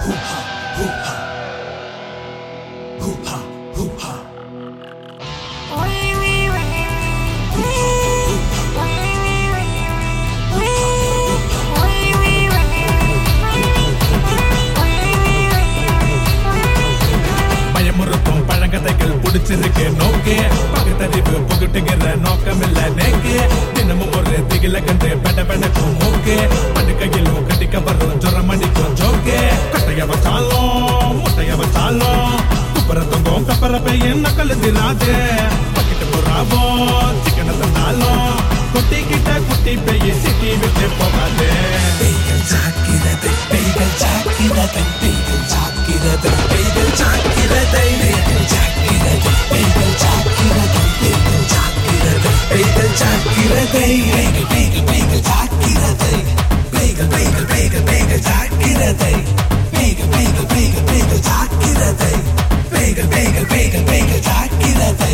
பயமுறுத்தும் பழங்கதைகள் புடிச்சிருக்கு நோக்கே பகுத்தறிவு புகுட்டுகிற நோக்கம் இல்ல நேக்கு தினமும் ஒரு திகில கண்டு பெட பெடக்கும் மூக்கே படுக்கையிலும் கட்டிக்க வரும் ஜுரம் அடிக்கும் ஜோக்கே கட்டைய வச்சாலும் முட்டைய வச்சாலும் குப்பரத்தங்கும் கப்பரப்பை என்ன கழுதிராதே பக்கிட்டு போறாவோ சிக்கன தந்தாலும் குட்டிக்கிட்ட குட்டி பெய்ய சிட்டி விட்டு போகாதே பேய்கள் சாக்கிறது பேய்கள் சாக்கிறது பேய்கள் சாக்கிறது பேய்கள் சாக்கிறது பேய்கள் சாக்கிறது பேய்கள் சாக்கிறது பேய்கள் சாக்கிறது பேய்கள் சாக்கிறது பேய்கள் பேய்கள் பேய்கள் சாக்கிறது பேய்கள் பேய்கள் பேய்கள் பேய்கள் சாக்கிறது பேய்கள் பேய்கள் பேய்கள் பேய்கள் சாக்கிறது பேய்கள் பேய்கள் பேய்கள் பேய்கள் சாக்கிறது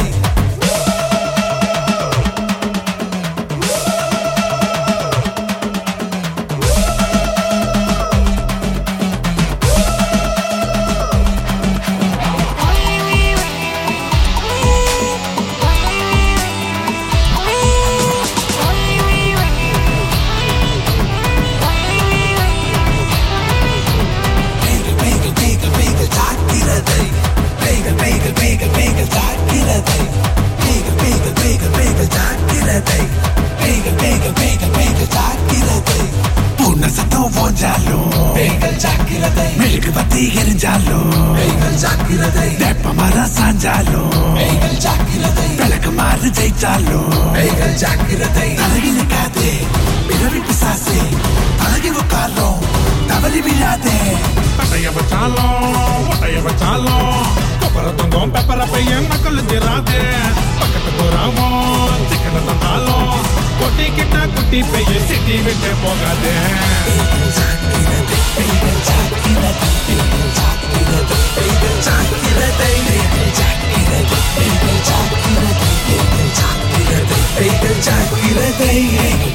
மெழுகுபத்தி எரிஞ்சாலும் வெப்ப மரம் சாஞ்சாலும் விளக்கு மாறு ஜெயிச்சாலும் அழகிருக்காதே பிறவி பிசாசே அழகி உட்காரும் தவறி விழாதே கட்டைய வச்சாலும் முட்டைய வச்சாலும் குப்பரத்தங்கும் பெப்பரப்பை என்ன கழுதிராதே பக்கத்து போறாவோ சிக்கன தந்தாலும் கொட்டிக்கிட்ட குட்டி பெய்ய சிட்டி விட்டு போகாதே Hey,